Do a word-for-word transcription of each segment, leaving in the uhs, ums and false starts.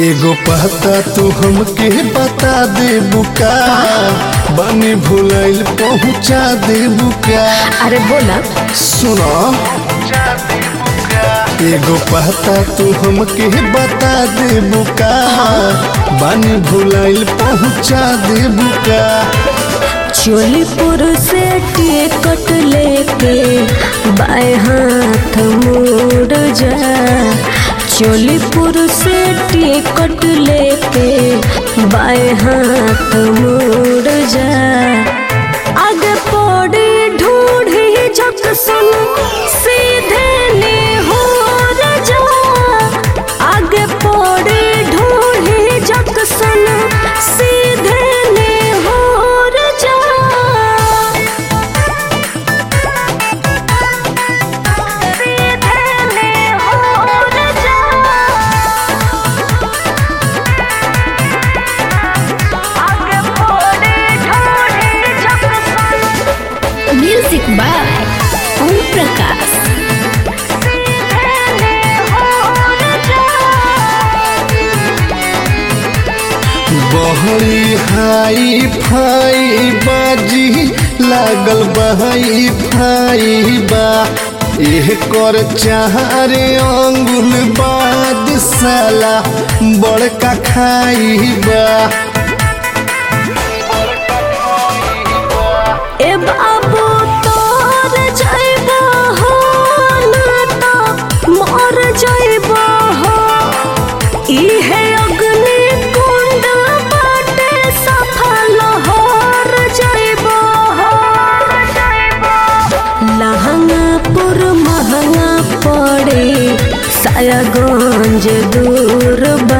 एगो पता तू हमके बता दे बुका, बनी भुलाइल पहुँचा दे बुका। अरे बोला सुनो, एगो पता तू हमके बता दे बुका, बनी भुलाइल पहुँचा दे बुका। चोलीपुर से टिकट लेके बाएं हाथ मुड़ जा। चोलीपुर से टिकट लेके बाएं हाथ मुड़ जा। आगे पौड़ी ढूंढी जक्सन सीधे ने हो जा। आगे पौड़ी ढूंढी जक्सन सीधे ने हो जा। Music by Om Prakash. बहरी हाई फाई बाजी लागल बहाई फाई बा। एह कर चारे अंगुल बाद साला बड़का खाई बा। ए बाबू तोर जाइबा हो ना तो मर जाइबा हो। इहे अग्नि कुंड बाटे सफल होर जाइबा हो। लहंगापुर महंगा पड़े सायागंज दूर बा।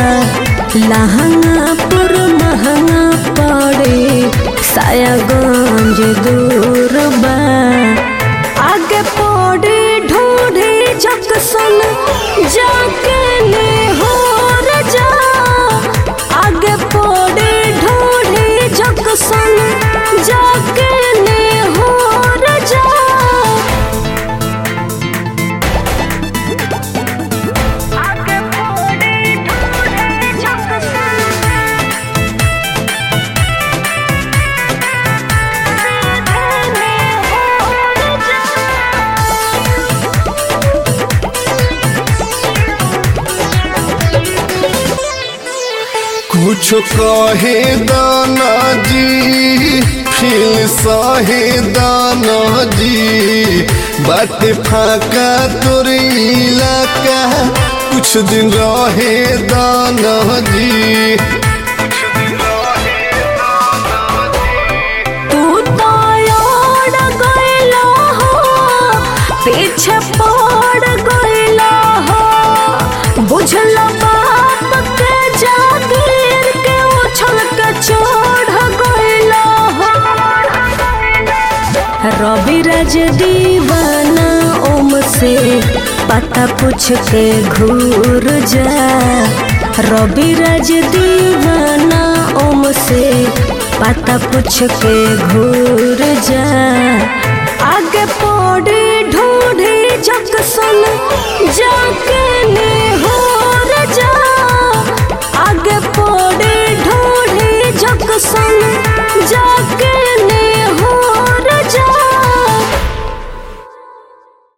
लहंगापुर महंगा पड़े सायागंज दूर बा। आगे पौड़ी ढूंढी जक्सन जाके ले हो जा। आगे पौड़ी ढूंढी जक्सन जाके ले हो जा। आगे पौड़ी ढूंढी जक्सन कुछ कहे दाना जी, फिर सहे दाना जी। बाटे फाका तोर इलाका, कुछ दिन रहे दाना जी। तू तो ओढ़ गइला हो, पीछे पड़ गइला हो। बुझला बाप के जागीर के उछल के चढ़ गइला हो। रवि राज दीवाना ओम से पता पूछ के घूर जा। रवि राज दीवाना ओम से पता पूछ के घूर जा। आगे पौड़ी